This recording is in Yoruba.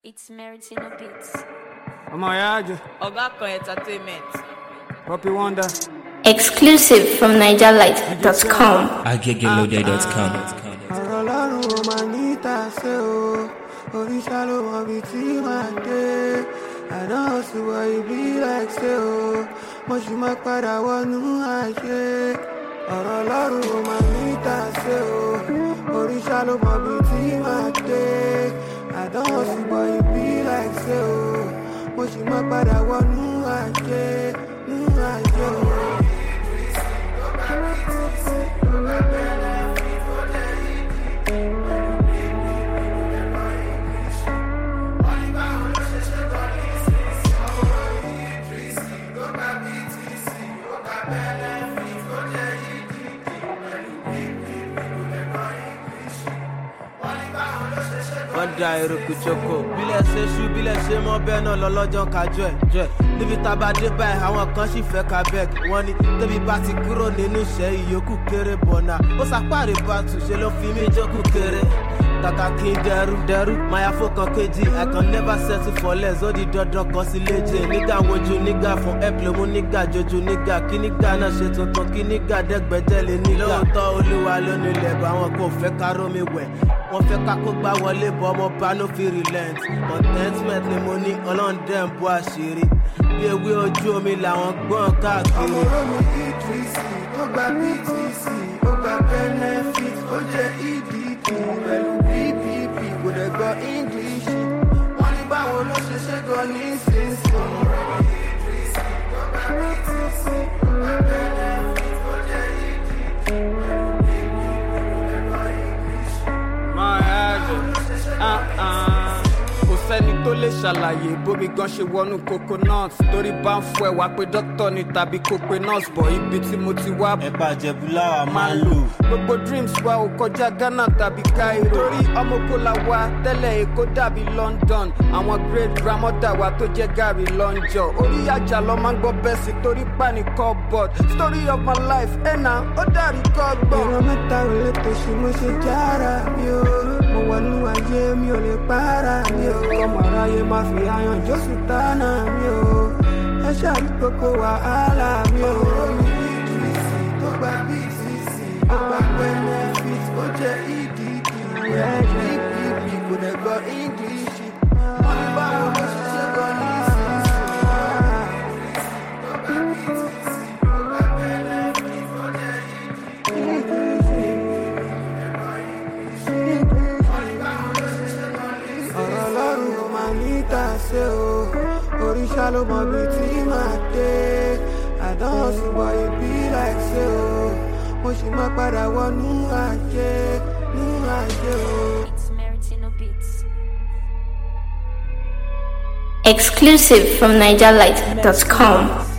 It's Meritino Beats. Amayaja, Ogakon Entertainment. Poppy Wonder. Exclusive from NigerLight.com. agegelode.com. Ọlọ́run ò máa ní tàṣe o, oríṣà ló mọ bí tí máa dé. Àdán ṣùgbọ́n ibi láìṣe o, mo sì máa padà wọnú àṣẹ. Ọ̀rọ̀ Ọlọ́run ò máa ní tàṣe o, oríṣà ló mọ bí tí máa dé. Àdán ṣùgbọ́n ibi láìṣe o, mo sì máa padà wọnú àṣẹ. Ọ̀dà eruku choko bílẹ̀ ṣe ṣú bílẹ̀ ṣe mọ́ bẹ́ẹ̀ náà lọ́lọ́jọ́ kájọ́ ẹ̀ níbi tá a bá dé báyìí àwọn kan sì fẹ́ ka bẹ́ẹ̀kì wọ́n ní tóbi bá ti kúrò nínú iṣẹ́ ìyókù kéré bọ̀nà ó sàpáàrí bá túnṣe ló fi mí jókòó kéré kàkà kí n dẹrú máa fò kan kejì I can never settle for less ó di dandan kan sí léje nígà wojú nígà fún ẹ̀pìlẹ̀ mú nígà jojú nígà kí nígà náà ṣe tuntun kí nígà dẹ́gbẹ́jẹ́lé nígà lóòótọ́ olúwa ló nílẹ̀ bá wọn kò fẹ́ ká rómi wẹ̀ wọ́n fẹ́ ká kó gbá wọlé bọ́ ọmọ bá no fi relent contentment ni mo ní ọlọ́run dẹ̀ ń bọ́ àṣírí bí ewé ojú omi làwọn gbọ́n káàkiri. ọmọ romi idrisi ó gba btc ó gba benefit ó jẹ edd pẹ̀lú ppp kò dẹ̀ gbọ́ english wọ́n ní báwo ló ṣe ṣe gan ní sísìn. ọmọ romi idrisi ó gba btc ó gba benefit ó jẹ edd pẹ̀lú ppp kò dẹ̀ gbọ́ english. kò sẹ́ni tó lè ṣàlàyé bómi gan ṣe wọnú coconut torí bá ń fọ ẹ̀wà pé dókítà ni tàbí kó pe nurse bọ̀ ibi tí mo ti wá ẹ̀bà jẹ̀bú láwa máa ń lò. gbogbo dreams wa ò kọjá Ghana tàbí Cairo torí ọmọkòlá wa tẹ́lẹ̀ Èkó dàbí London àwọn great grandmother wa tó jẹ́ gàrí lọ́njọ́ orí àjà lọ máa ń gbọ́ bẹ́sì torí pàní cupboard story of my life ẹ̀nà ó dàrí kọ́gbọ̀n. ìran mẹ́ta ò lè tòṣì mo ṣe jára mi o mo wọnú ayé mi ò lè para mi o ọmọ aráyé máa fi ayan jósù tánà mi o ẹ ṣàrí gbogbo wàhálà mi o. omi idrisi tó gba btc ó gba benefit ó jẹ edd ppp kò dẹ̀ gbọ́ english wọ́n ní báwo ló ṣe ṣe gan ní tàṣe o oríṣà ló mọ bí tí máa dé àdán ṣùgbọ́n ibi láìṣe o mo sì máa padà wọnú àjẹ o. It's Meritino Beats. Exclusive from NigerLight.com.